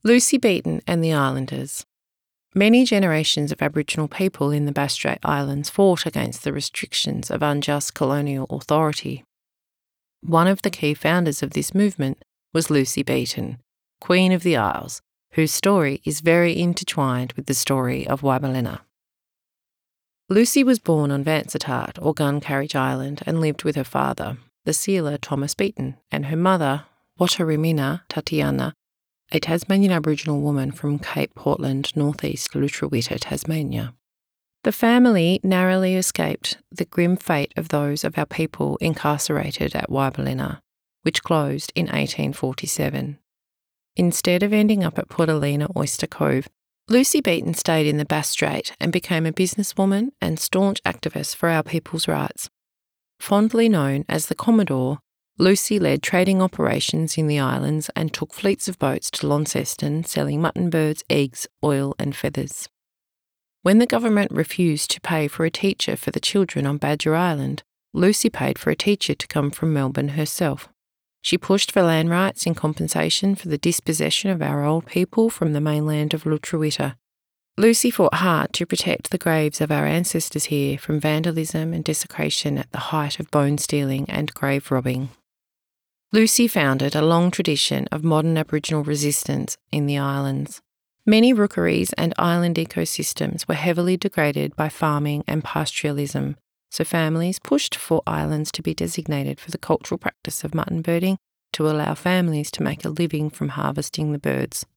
Lucy Beaton and the Islanders. Many generations of Aboriginal people in the Bass Strait Islands fought against the restrictions of unjust colonial authority. One of the key founders of this movement was Lucy Beaton, Queen of the Isles, whose story is very intertwined with the story of Wabalena. Lucy was born on Vansittart or Gun Carriage Island and lived with her father, the sealer Thomas Beaton, and her mother, Watarimina Tatiana, a Tasmanian Aboriginal woman from Cape Portland, northeast Lutruwita, Tasmania. The family narrowly escaped the grim fate of those of our people incarcerated at Wabalena, which closed in 1847. Instead of ending up at Portalina Oyster Cove, Lucy Beaton stayed in the Bass Strait and became a businesswoman and staunch activist for our people's rights. Fondly known as the Commodore, Lucy led trading operations in the islands and took fleets of boats to Launceston selling mutton birds, eggs, oil and feathers. When the government refused to pay for a teacher for the children on Badger Island, Lucy paid for a teacher to come from Melbourne herself. She pushed for land rights in compensation for the dispossession of our old people from the mainland of Lutruwita. Lucy fought hard to protect the graves of our ancestors here from vandalism and desecration at the height of bone stealing and grave robbing. Lucy founded a long tradition of modern Aboriginal resistance in the islands. Many rookeries and island ecosystems were heavily degraded by farming and pastoralism, so families pushed for islands to be designated for the cultural practice of mutton birding to allow families to make a living from harvesting the birds.